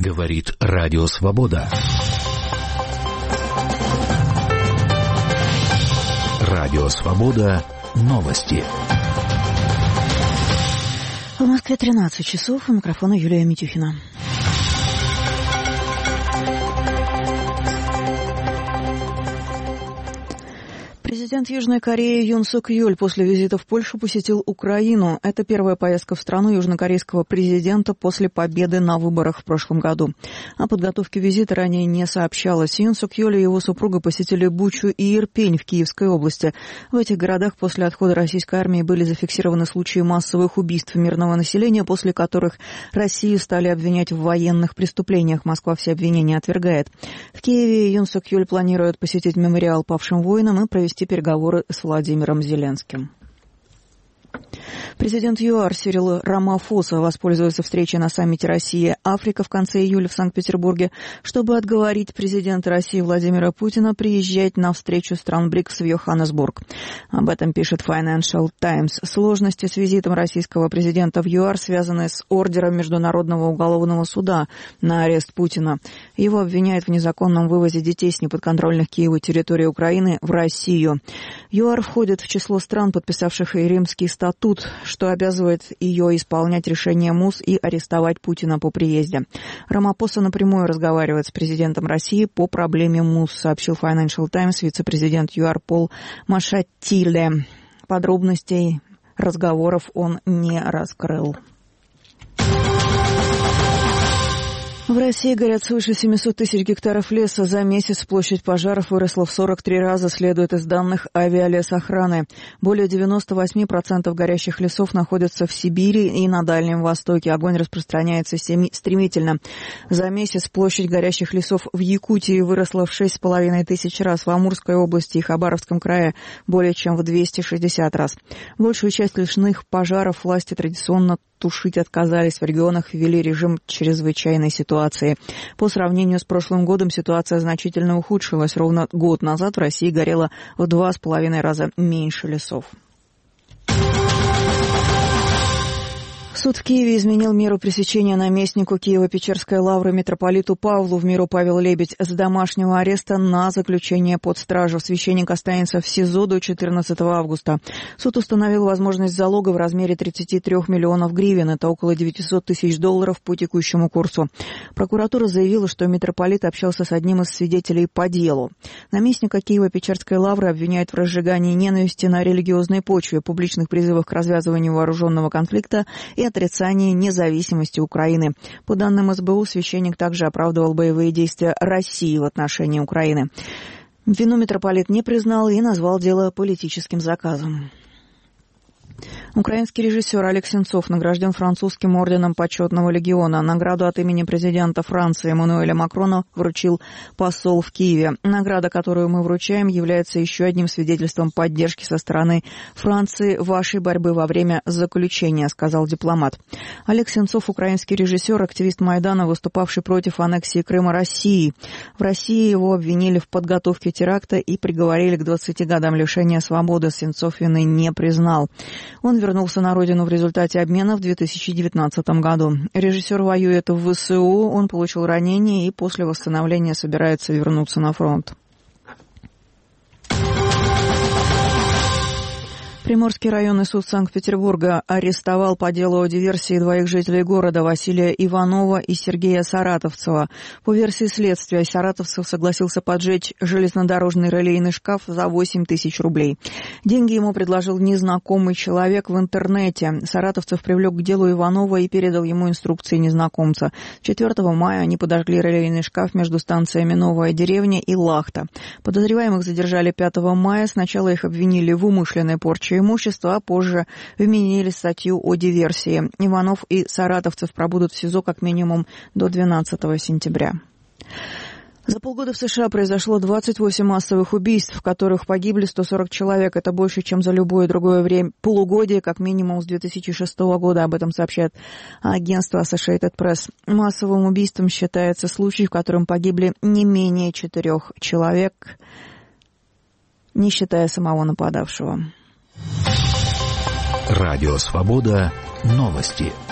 Говорит Радио Свобода. Радио Свобода. Новости. В Москве 13 часов. У микрофона Юлия Митюхина. Президент Южной Кореи Юн Сук Йоль после визита в Польшу посетил Украину. Это первая поездка в страну южнокорейского президента после победы на выборах в прошлом году. О подготовке визита ранее не сообщалось. Юн Сук Йоль и его супруга посетили Бучу и Ирпень в Киевской области. В этих городах после отхода российской армии были зафиксированы случаи массовых убийств мирного населения, после которых Россию стали обвинять в военных преступлениях. Москва все обвинения отвергает. В Киеве Юн Сук Йоль планирует посетить мемориал павшим воинам и провести переговоры с Владимиром Зеленским. Президент ЮАР Сирил Рамафоса воспользуется встречей на саммите Россия-Африка в конце июля в Санкт-Петербурге, чтобы отговорить президента России Владимира Путина приезжать на встречу стран БРИКС в Йоханнесбург. Об этом пишет Financial Times. Сложности с визитом российского президента в ЮАР связаны с ордером Международного уголовного суда на арест Путина. Его обвиняют в незаконном вывозе детей с неподконтрольных Киеву территорий Украины в Россию. ЮАР входит в число стран, подписавших и Римский статут, что обязывает ее исполнять решение МУС и арестовать Путина по приезде. Рамапоса напрямую разговаривает с президентом России по проблеме МУС, сообщил Financial Times вице-президент ЮАР Пол Машатиле. Подробностей разговоров он не раскрыл. В России горят свыше 700 тысяч гектаров леса. За месяц площадь пожаров выросла в 43 раза, следует из данных авиалесохраны. Более 98% горящих лесов находятся в Сибири и на Дальнем Востоке. Огонь распространяется стремительно. За месяц площадь горящих лесов в Якутии выросла в 6,5 тысяч раз, в Амурской области и Хабаровском крае более чем в 260 раз. Большую часть лесных пожаров власти традиционно тушить отказались. В регионах ввели режим чрезвычайной ситуации. По сравнению с прошлым годом ситуация значительно ухудшилась. Ровно год назад в России горело в 2,5 раза меньше лесов. Суд в Киеве изменил меру пресечения наместнику Киево-Печерской лавры митрополиту Павлу в миру Павел Лебедь с домашнего ареста на заключение под стражу. Священник останется в СИЗО до 14 августа. Суд установил возможность залога в размере 33 миллионов гривен. Это около $900 тысяч по текущему курсу. Прокуратура заявила, что митрополит общался с одним из свидетелей по делу. Наместника Киево-Печерской лавры обвиняют в разжигании ненависти на религиозной почве, публичных призывах к развязыванию вооруженного конфликта и отрицании независимости Украины. По данным СБУ, священник также оправдывал боевые действия России в отношении Украины. Вину митрополит не признал и назвал дело политическим заказом. Украинский режиссер Олег Сенцов награжден французским орденом Почетного легиона. Награду от имени президента Франции Эммануэля Макрона вручил посол в Киеве. Награда, которую мы вручаем, является еще одним свидетельством поддержки со стороны Франции вашей борьбы во время заключения, сказал дипломат. Олег Сенцов – украинский режиссер, активист Майдана, выступавший против аннексии Крыма России. В России его обвинили в подготовке теракта и приговорили к 20 годам лишения свободы. Сенцов вины не признал. Он вернулся на родину в результате обмена в 2019 году. Режиссер воюет в ВСУ, он получил ранение и после восстановления собирается вернуться на фронт. Приморский районный суд Санкт-Петербурга арестовал по делу о диверсии двоих жителей города Василия Иванова и Сергея Саратовцева. По версии следствия, Саратовцев согласился поджечь железнодорожный релейный шкаф за 8 тысяч рублей. Деньги ему предложил незнакомый человек в интернете. Саратовцев привлек к делу Иванова и передал ему инструкции незнакомца. 4 мая они подожгли релейный шкаф между станциями Новая деревня и Лахта. Подозреваемых задержали 5 мая. Сначала их обвинили в умышленной порче имущества, а позже вменили статью о диверсии. Иванов и Саратовцев пробудут в СИЗО как минимум до 12 сентября. За полгода в США произошло 28 массовых убийств, в которых погибли 140 человек. Это больше, чем за любое другое время полугодие, как минимум с 2006 года. Об этом сообщает агентство Associated Press. Массовым убийством считается случай, в котором погибли не менее 4 человек, не считая самого нападавшего. Радио Свобода. Новости.